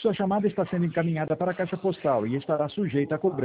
Sua chamada está sendo encaminhada para a caixa postal e estará sujeita a cobrança.